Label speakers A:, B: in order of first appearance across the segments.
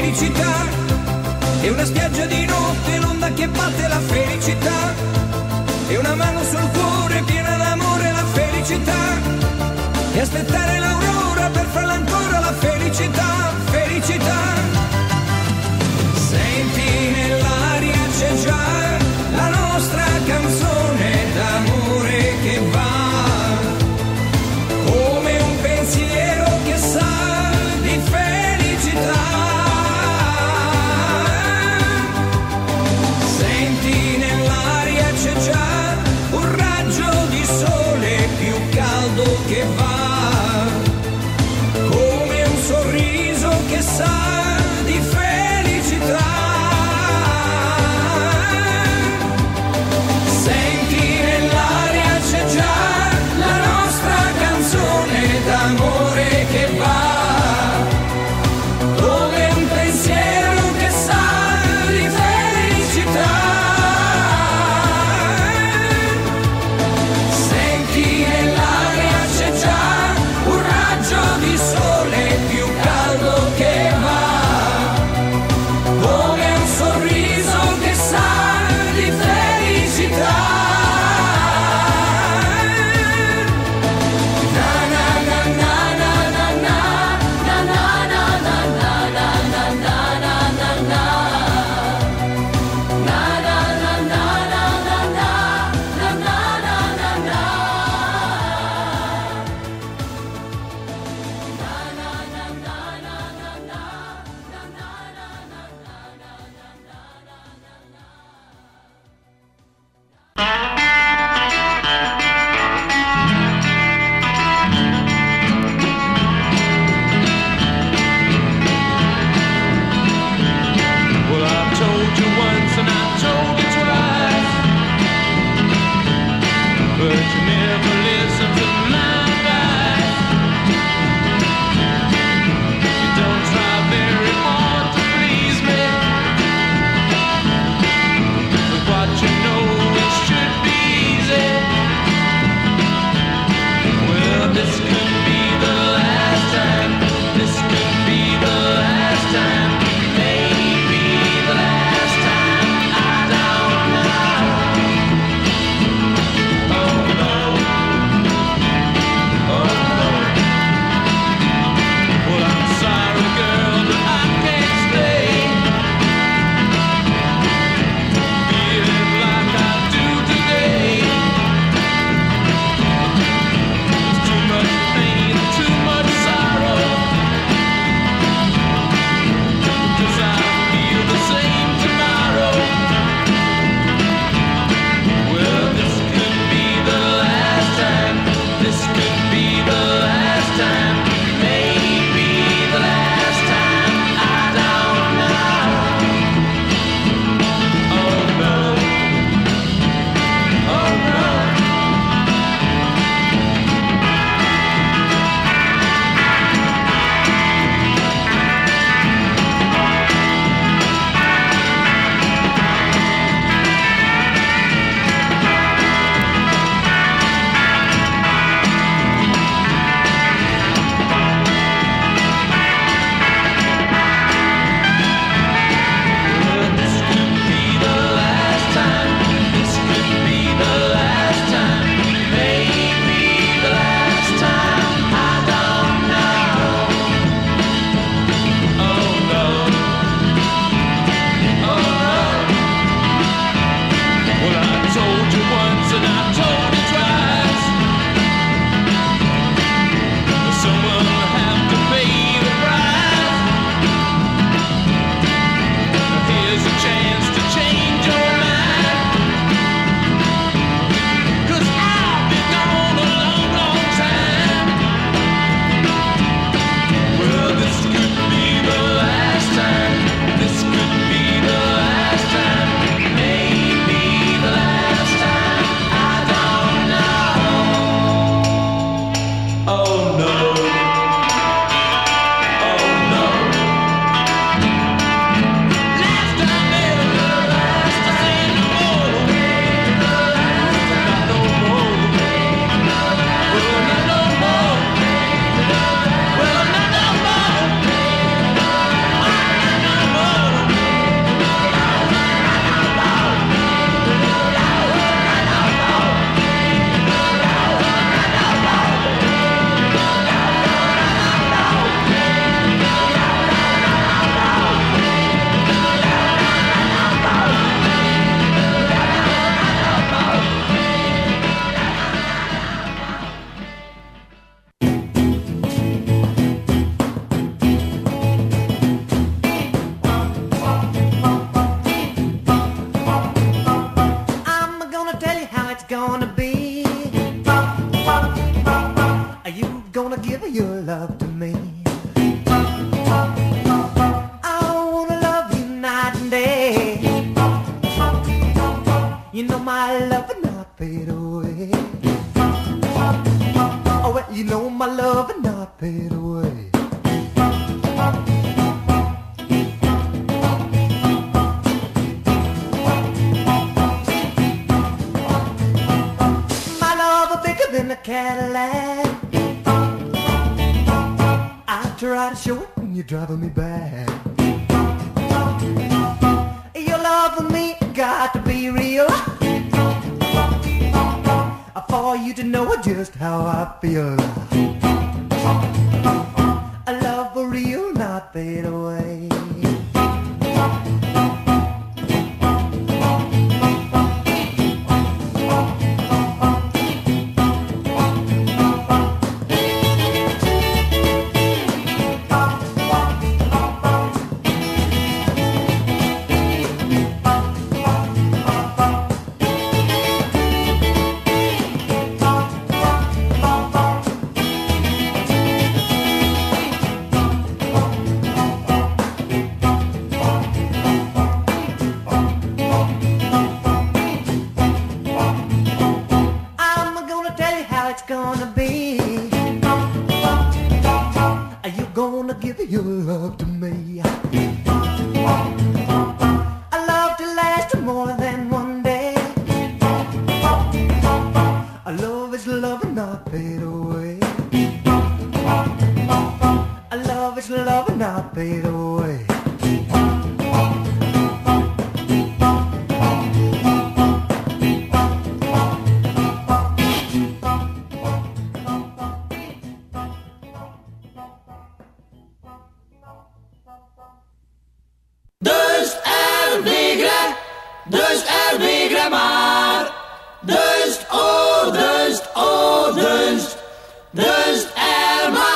A: felicità, e una spiaggia di notte, l'onda che batte la felicità, e una mano sul cuore piena d'amore la felicità, e aspettare l'aurora per farla ancora la felicità, felicità. Senti nell'aria c'è già la nostra canzone d'amore che va, come un pensiero che sa di felicità. Senti nell'aria c'è già un raggio di sole più caldo che va, come un sorriso
B: show it when you're driving me back. Your love for me got to be real, for you to know just how I feel. A love for real, not fade away. Your love to me, a love to last more than one day. A love is love and not fade away. A love is love and not fade away.
A: Dus er végre már, dust, ó, dust, ó, dust, dust er már.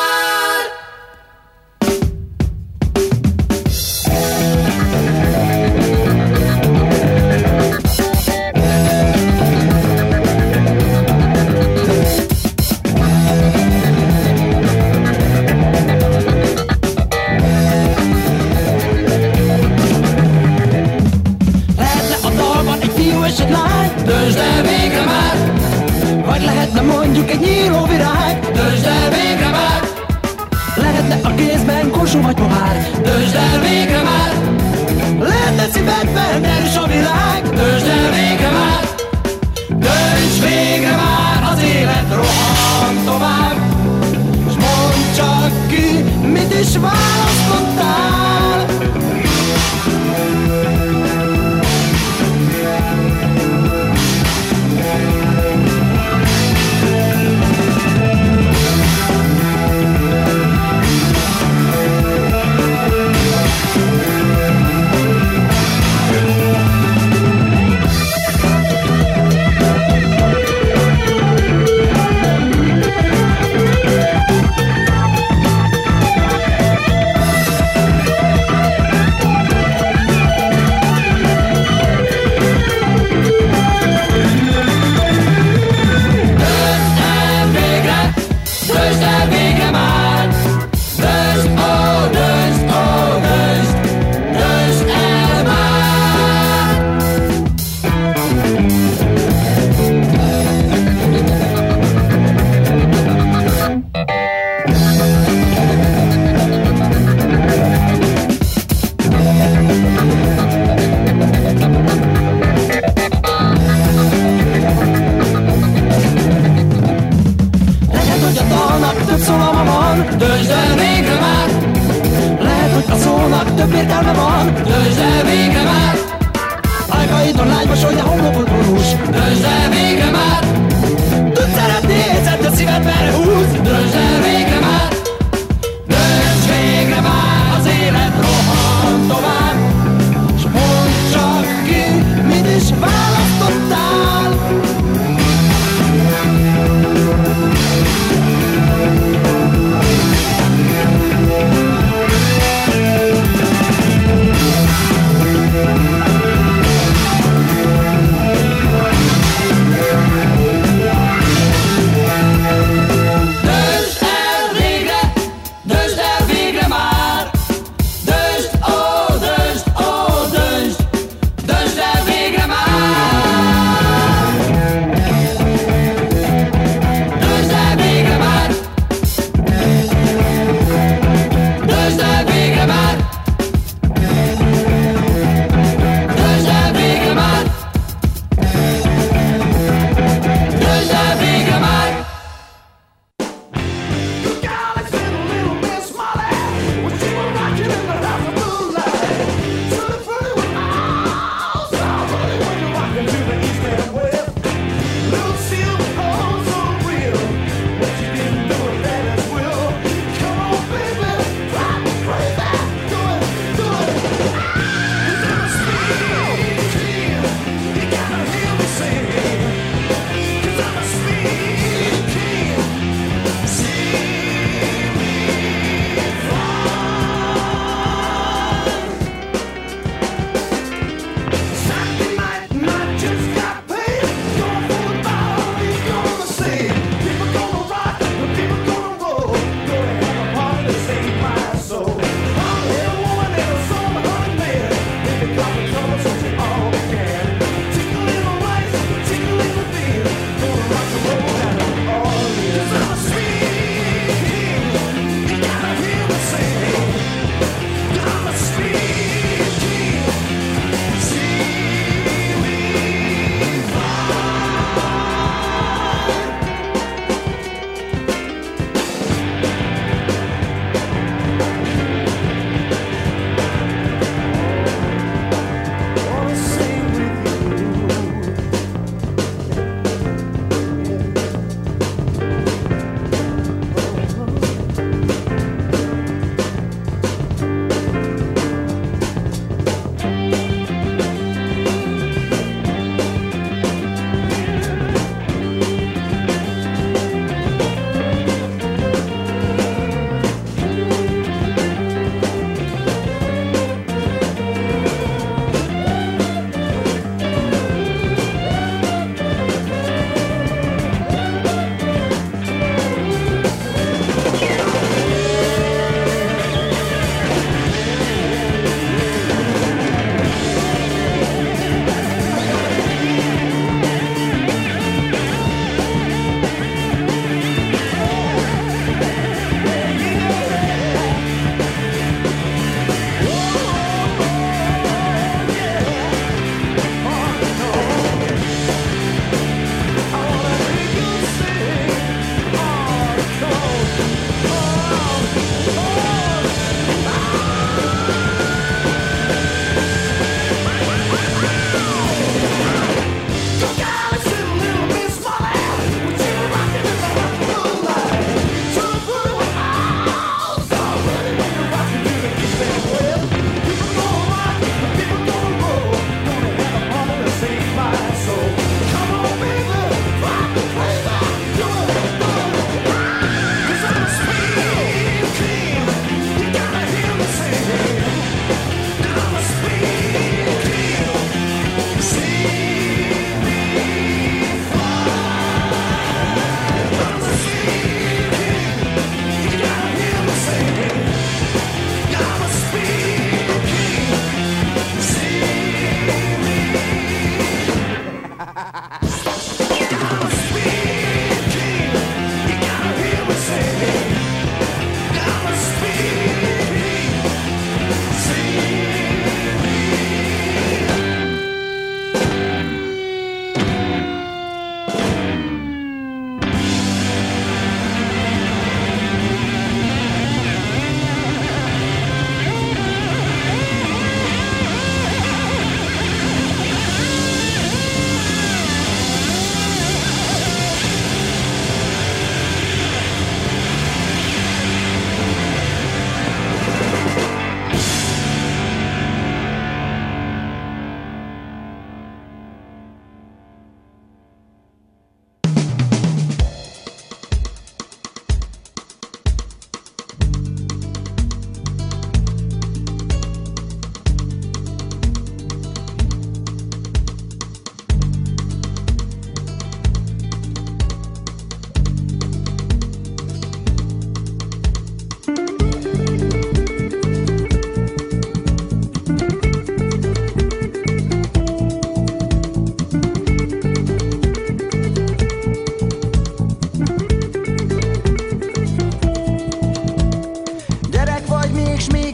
A: Dönsd el végre már, vagy lehetne mondjuk egy nyíló virág. Dönsd el végre már, lehetne a kézben korsó vagy pohár. Dönsd el végre már, lehetne szívedben erős a világ. Dönsd el végre már, dönts végre már, az élet rohan tovább. S mondd csak ki, mit is választottál.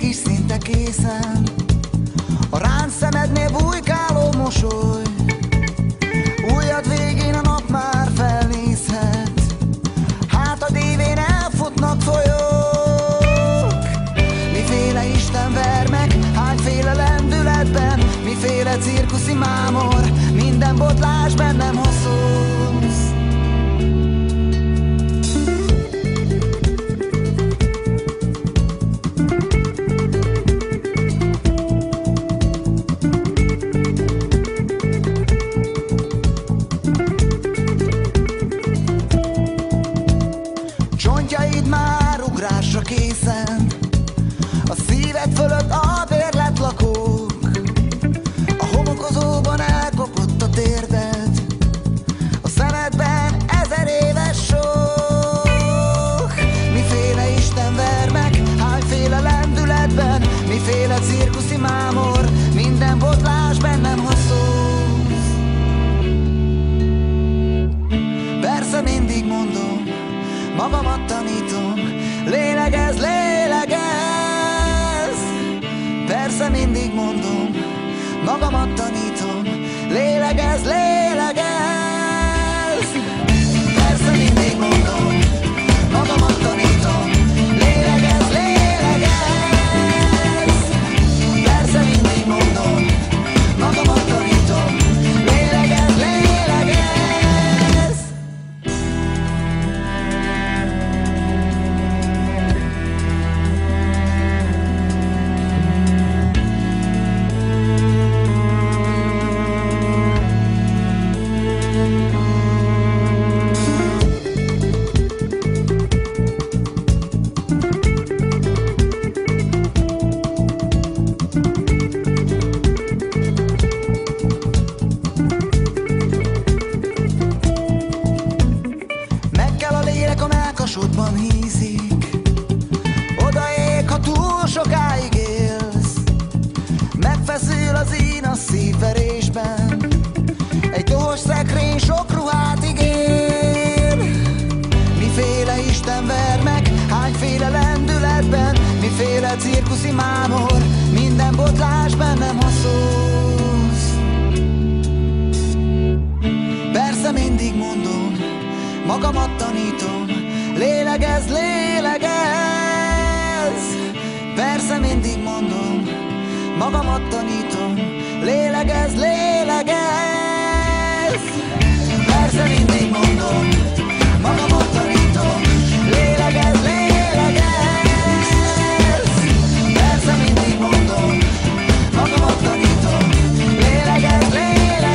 B: mégis szinte készen. A ránc szemednél bujkáló mosoly, ujjad végén a nap már felnézhet. Hátad évén elfutnak folyók. Miféle Isten ver meg, hányféle lendületben, miféle cirkuszi mámor, minden botlás bennem haszolsz. Csontjaid már ugrásra készen, a szíved fölött a bérlet lakók, a homokozóban elkopott a térded, a szemedben 1000 éves sok. Miféle Isten ver meg, hányféle lendületben, miféle cirkuszi mámor, minden botlás bennem haszolsz. Persze mindig mondom, magamat tanítom, lélegezz, lélegezz. Persze mindig mondom, magamat tanítom, lélegezz, lélegezz. Persze mindig mondom, magamat tanítom, lélegezz, lélegezz. Persze mindig mondom, magamat tanítom, lélegezz, lélegezz. Meg kell a lélek, a mellkasodban hízik, odaég, ha túl sokáig élsz. Megfeszül az ín a szívverésben, egy dohos szekrény sok ruhát ígér. Miféle Isten ver meg, hányféle lendületben, miféle cirkuszi mámor, minden botlás bennem haszolsz. Persze mindig mondom, magamat tanítom, lélegezz, lélegezz. Persze mindig mondom, magamat tanítom, lélegezz, lélegezz. Persze mindig mondom, magamat tanítom, lélegezz, lélegezz. Persze mindig mondom, magamat tanítom, lélegezz, lélegezz.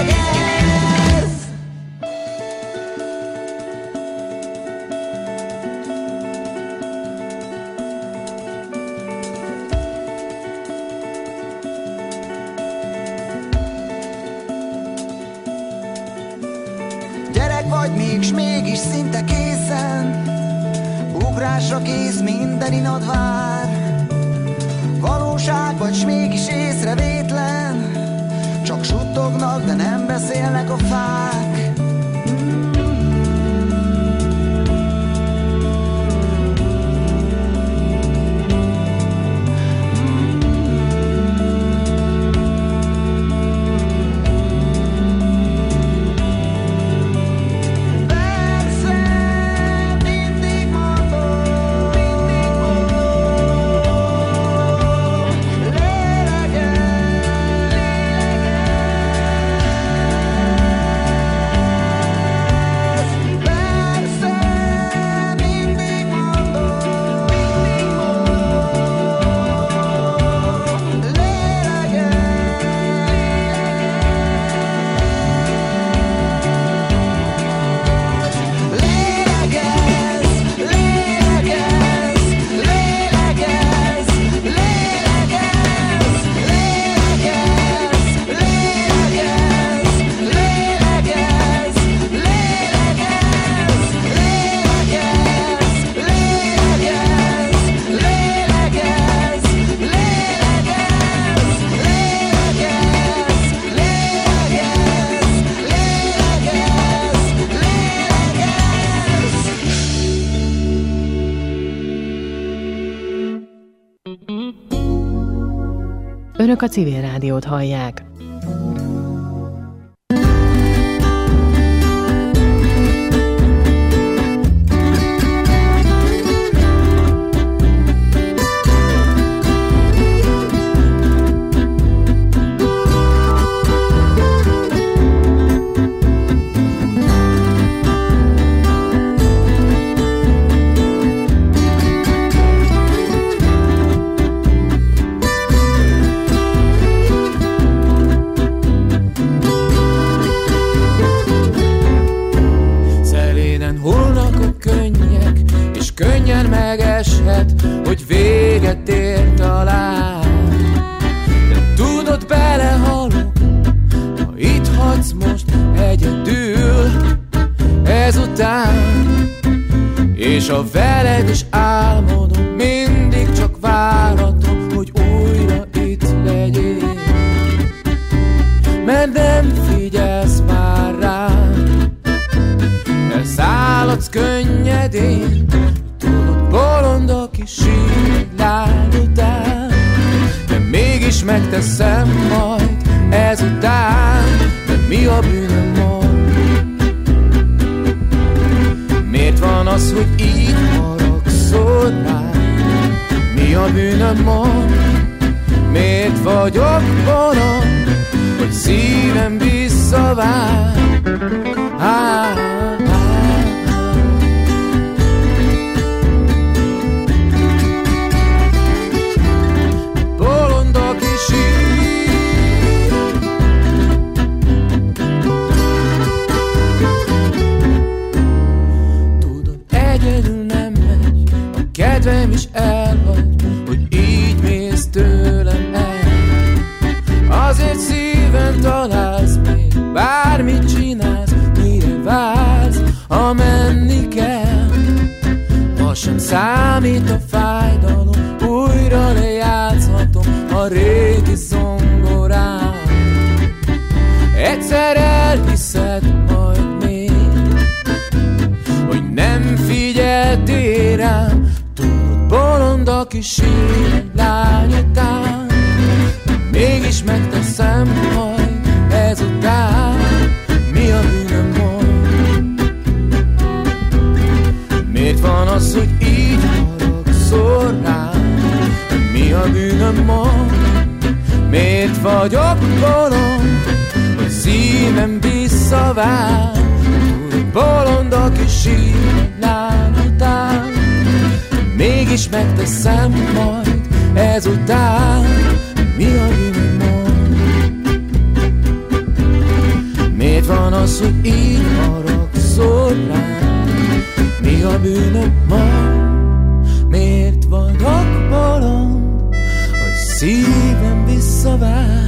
B: Gyerek vagy még, s mégis szinte készen, ugrásra kész, minden inad vár. Valóság vagy, s mégis észrevétlen, csak suttognak, de nem beszélnek a fák.
C: Önök a Civil Rádiót hallják.
D: Hogy véget ér talán, de tudod, belehalok, ha itt hagysz most egyedül ezután. És ha veled is álmodom, mindig csak váratom, hogy újra itt legyél. Mert nem figyelsz már rám, elszálladsz könnyedén. Bolond, aki sír lány után, de mégis megteszem majd ezután. De mi a bűnöm mond? Miért van az, hogy így haragszol rám? Mi a bűnöm mond? Miért vagyok bolond, hogy szívem visszavár? Kedvem is elhagy, hogy így mész tőlem el. Azért szíven találsz még, bármit csinálsz, mire vársz, ha menni kell. Ma sem számít a fájdalom, újra lejátszhatom a régi zongorán. Egyszer elhiszed majd még, hogy nem figyeltél rám. Bolond, aki sír egy lány után, mégis megteszem majd ezután. Mi a bűnöm mond? Miért van az, hogy így haragszol rám? Mi a bűnöm mond? Miért vagyok bolond, hogy szívem visszavár? Bolond, aki sír egy lány után, mégis megteszem majd ezután. Mi a bűnöm mond? Miért van az, hogy így haragszol rám? Mi a bűnöm mond? Miért vagyok bolond, hogy szívem visszavár?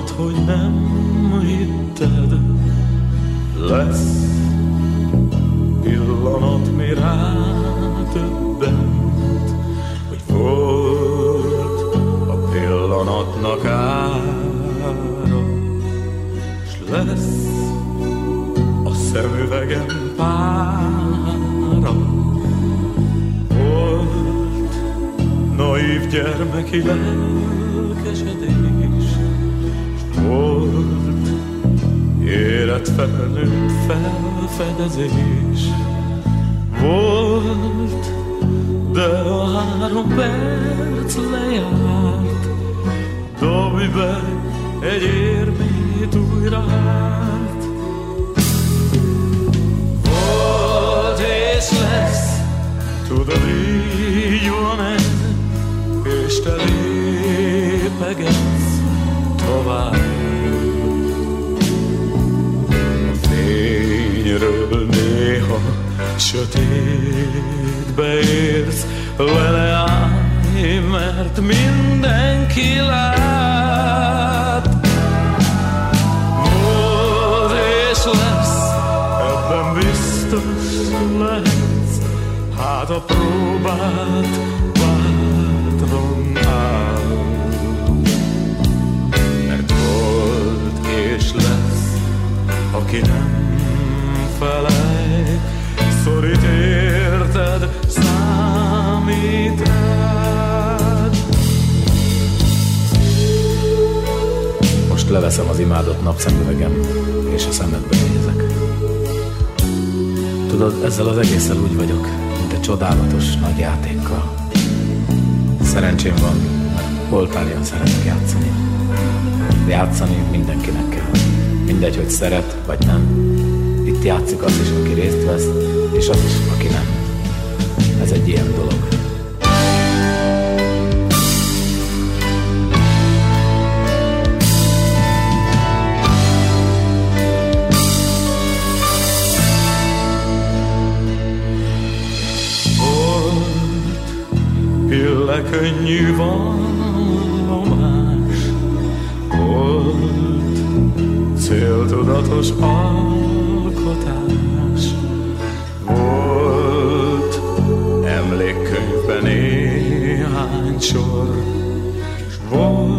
D: Tudod, hogy nem hitted, lesz pillanat, mi rádöbbent, hogy volt a pillanatnak ára, s lesz a szemüvegem pára. Volt naív gyermeki lelkesedés, s volt érett felnőtt felfedezés. Volt, de a 3 perc lejárt, dobj be egy érmét újra hát. Volt és lesz, tudod, így van ez, és te lépegetsz tovább. Fényről néha sötétbe érsz, vele állj, mert mindenki lát. Volt és lesz, ebben biztos lehetsz, hát a próbát bátran áll. Mert volt és lesz, aki nem felejt, szorít érted, számít rád.
E: Most leveszem az imádott napszemüvegem, és a szemedbe nézek. Tudod, ezzel az egésszel úgy vagyok, mint egy csodálatos nagy játékkal. Szerencsém van, mert Poltárjan szeretek játszani. Játszani mindenkinek kell. Mindegy, hogy szeret, vagy nem. Itt játszik az is, aki részt vesz, és az is, aki nem. Ez egy ilyen dolog.
D: Volt pillekönnyű vallomás, volt céltudatos alkotás, volt emlékkönyvben néhány sor, s volt